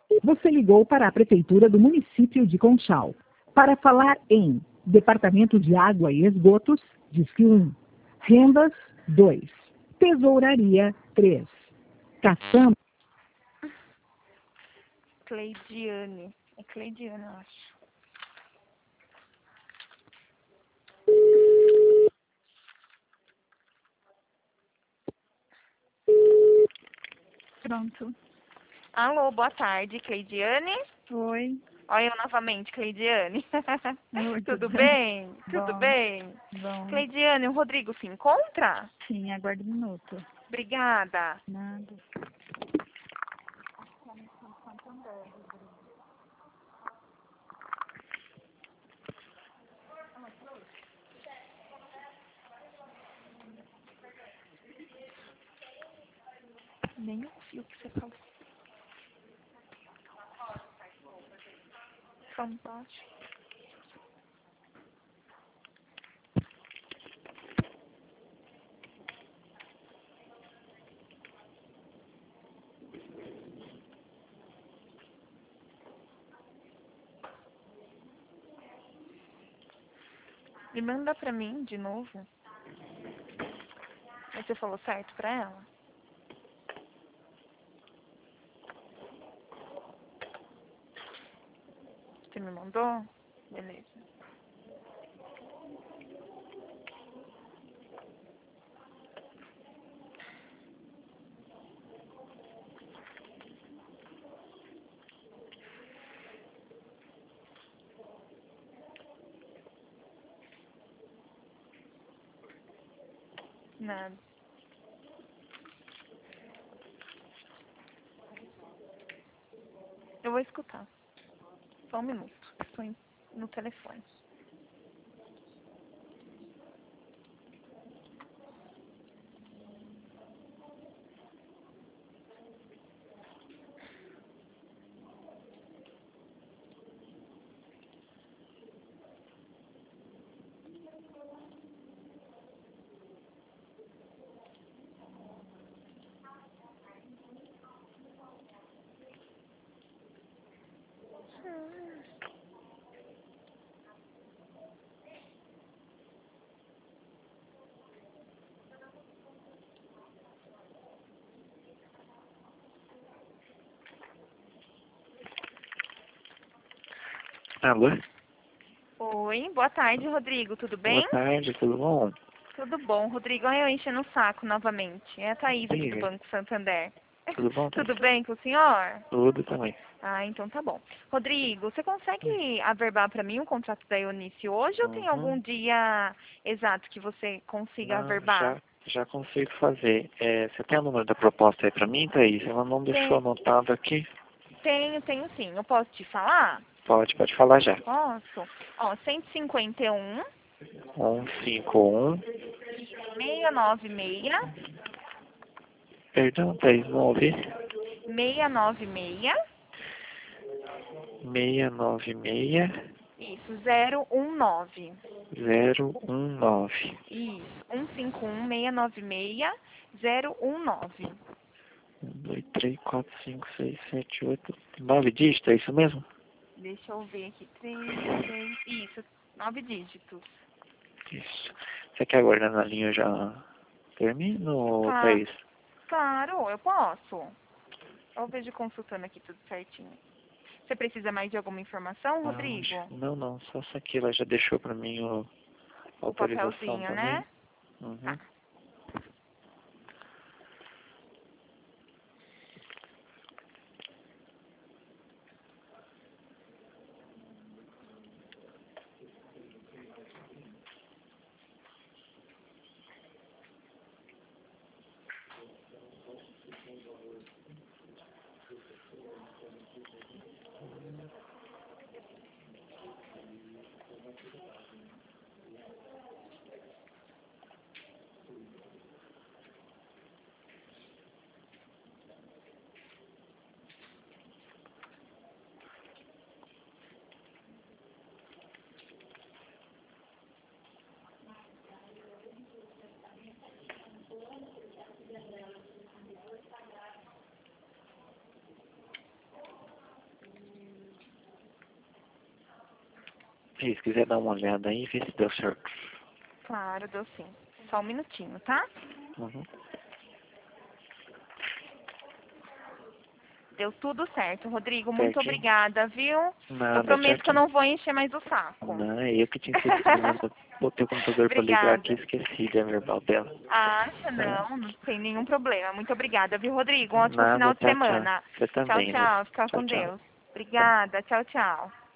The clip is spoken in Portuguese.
Você ligou para a Prefeitura do município de Conchal. Para falar em Departamento de Água e Esgotos, disque 1. Rendas, 2. Tesouraria, 3. Caçamba. Cleidiane. É Cleidiane, eu acho. Pronto. Alô, boa tarde, Cleidiane. Oi. Olha eu novamente, Cleidiane. Oi, Tudo bem? Tudo Bom, bem? bom. Cleidiane, o Rodrigo se encontra? Sim, aguarde um minuto. Obrigada. Nada. Nem ouvi o que você falou. Fantástico. Me manda pra mim de novo. Mas você falou certo pra ela? Você me mandou? Beleza. Nada. Eu vou escutar. Só um minuto. Estou no telefone. Alô? Oi, boa tarde, Rodrigo. Tudo bem? Boa tarde, tudo bom? Tudo bom, Rodrigo. Olha eu enchendo o saco novamente. É a Thaís aqui do Sim. Banco Santander. Tudo bom? Tudo bem com o senhor? Tudo também. Ah, então tá bom. Rodrigo, você consegue averbar para mim o contrato da Eunice hoje ou tem algum dia exato que você consiga Não, averbar? já consigo fazer. Você tem o número da proposta aí pra mim, Thaís? Ela não deixou anotado aqui. Tenho sim. Eu posso te falar? Pode falar já. Posso. Ó, 151 151. 696 Perdão, Thaís, não ouvi. 696 696 isso, 019. 019. Isso, 151 696 019. 1, 2, 3, 4, 5, 6, 7, 8, 9 dígitos, é isso mesmo? Deixa eu ver aqui. 3, 6, isso, 9 dígitos. Isso. Você quer aguardar na linha, eu já termino, Thaís? Claro, eu posso. Eu vejo consultando aqui tudo certinho. Você precisa mais de alguma informação, Rodrigo? Não, só isso aqui. Ela já deixou pra mim a O autorização papelzinho, também. né? Uhum. Tá. Se quiser dar uma olhada aí, ver se deu certo. Claro, deu sim. Só um minutinho, tá? Uhum. Deu tudo certo, Rodrigo. Muito Certinho. obrigada, viu? Nada, Eu prometo que eu certinho. não vou encher mais o saco. Não, é eu que tinha esquecido. Botei o computador pra ligar aqui e Obrigada. esqueci de averbar dela. Acha, não tem nenhum problema. Muito obrigada, viu, Rodrigo? Um ótimo Nada, final de tchau, tchau. semana. Você Tchau, também, tchau. Lúcia. Fica Tchau, com tchau. Deus. Obrigada. Tchau, tchau.